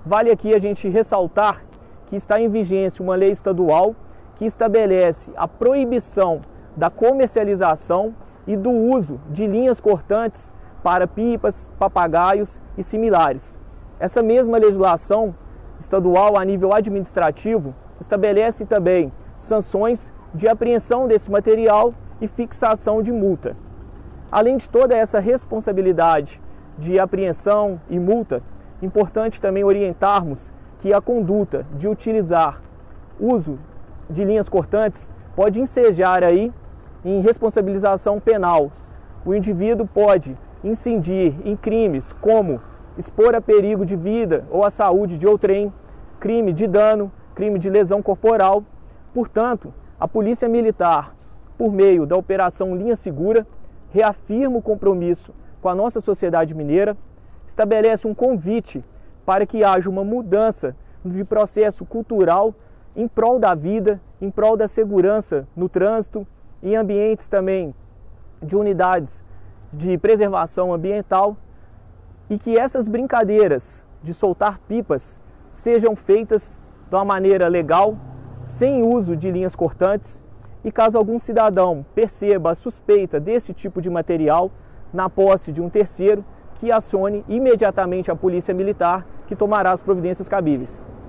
Vale aqui a gente ressaltar que está em vigência uma lei estadual que estabelece a proibição da comercialização e do uso de linhas cortantes para pipas, papagaios e similares. Essa mesma legislação estadual a nível administrativo estabelece também sanções de apreensão desse material e fixação de multa. Além de toda essa responsabilidade de apreensão e multa, importante também orientarmos que a conduta de utilizar uso de linhas cortantes pode ensejar aí em responsabilização penal. O indivíduo pode incidir em crimes como expor a perigo de vida ou a saúde de outrem, crime de dano, crime de lesão corporal. Portanto, a Polícia Militar, por meio da Operação Linha Segura, reafirma o compromisso com a nossa sociedade mineira, estabelece um convite para que haja uma mudança de processo cultural em prol da vida, em prol da segurança no trânsito, em ambientes também de unidades de preservação ambiental, e que essas brincadeiras de soltar pipas sejam feitas de uma maneira legal, sem uso de linhas cortantes, e caso algum cidadão perceba a suspeita desse tipo de material na posse de um terceiro, que acione imediatamente a Polícia Militar, que tomará as providências cabíveis.